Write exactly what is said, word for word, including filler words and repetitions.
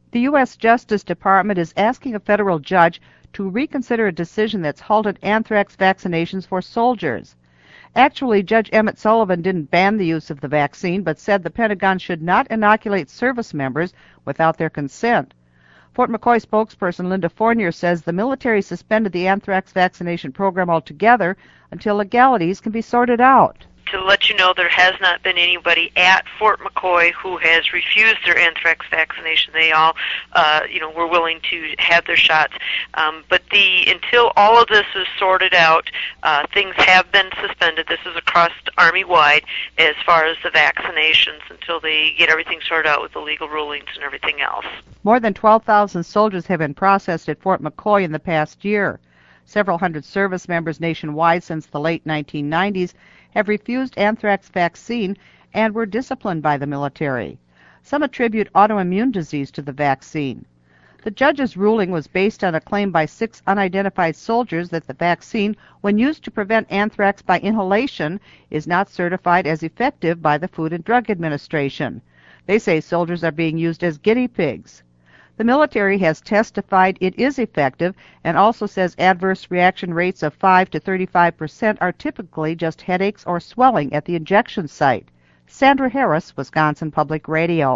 The U S Justice Department is asking a federal judge to reconsider a decision that's halted anthrax vaccinations for soldiers. Actually, Judge Emmett Sullivan didn't ban the use of the vaccine, but said the Pentagon should not inoculate service members without their consent. Fort McCoy spokesperson Linda Fournier says the military suspended the anthrax vaccination program altogether until legalities can be sorted out. To let you know, there has not been anybody at Fort McCoy who has refused their anthrax vaccination. They all, uh, you know, were willing to have their shots. Um, but the until all of this is sorted out, uh, things have been suspended. This is across Army-wide as far as the vaccinations until they get everything sorted out with the legal rulings and everything else. More than twelve thousand soldiers have been processed at Fort McCoy in the past year. Several hundred service members nationwide since the late nineteen nineties have refused anthrax vaccine and were disciplined by the military. Some attribute autoimmune disease to the vaccine. The judge's ruling was based on a claim by six unidentified soldiers that the vaccine, when used to prevent anthrax by inhalation, is not certified as effective by the Food and Drug Administration. They say soldiers are being used as guinea pigs. The military has testified it is effective and also says adverse reaction rates of five to thirty-five percent are typically just headaches or swelling at the injection site. Sandra Harris, Wisconsin Public Radio.